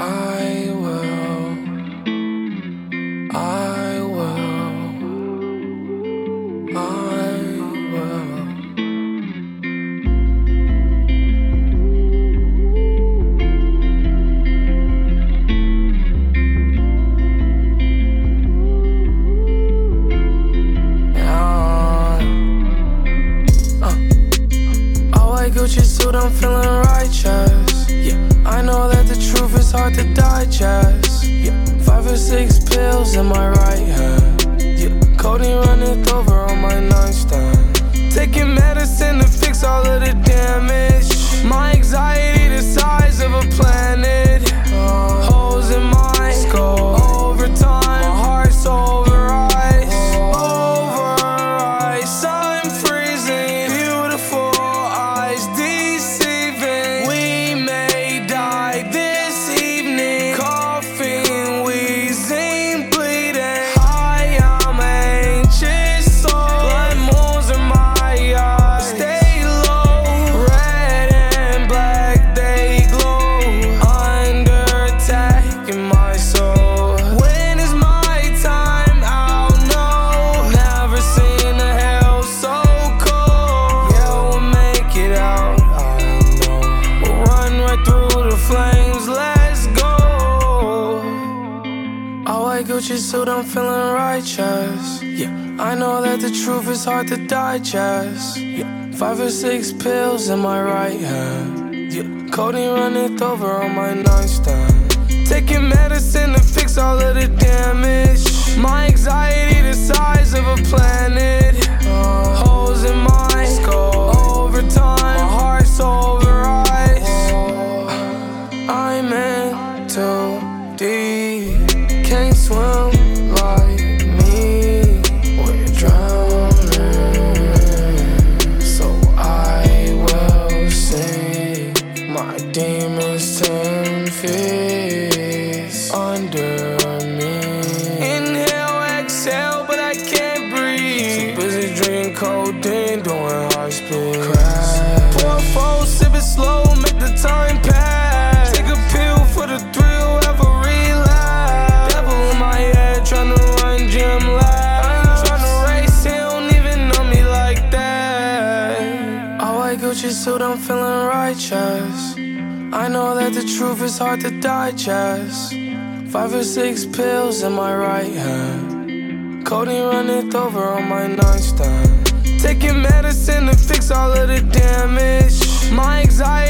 I will, I will, I will. Gucci suit, I'm feeling righteous. Yeah, I know that the truth is hard to digest. Yeah, 5 or 6 pills in my right hand. Yeah, codeine running over on my nightstand. Taking medicine to fix all of the damage. My anxiety the size of a planet. Holes in my skull. Over time, my heart's over ice. Over ice, I'm freezing. Beautiful eyes deceiving. We may die this evening. Coughing, wheezing, bleeding. I am anxious, so blood moons in my eyes. Stay low, red and black, they glow. Under attack in my soul. When is my time? I'll know. Never seen a hell so cold. Yeah, we'll make it out, I know. We'll run right through the flames, let's go. All white Gucci suit, I'm feeling righteous. Yeah, I know that the truth is hard to digest. Yeah, 5 or 6 pills in my right hand. Yeah, codeine running over on my nightstand. Taking medicine to fix all of the damage. My anxiety the size of a planet. Holes in my skull. Over time, my heart's over ice. I'm in too deep. Can't swim like me. We're drowning. So I will sing my demons 10 feet under me. Inhale, exhale, but I can't breathe. Too busy drinking codeine, doing high speed. Crash. Pour a four, sip it slow, make the time pass. Take a pill for the thrill, have a relapse. Devil in my head, tryna run gym laps. Tryna race, he don't even know me like that. All white Gucci suit, I'm feeling righteous. I know that the truth is hard to digest. 5 or 6 pills in my right hand. Codeine running over on my nightstand. Taking medicine to fix all of the damage. My anxiety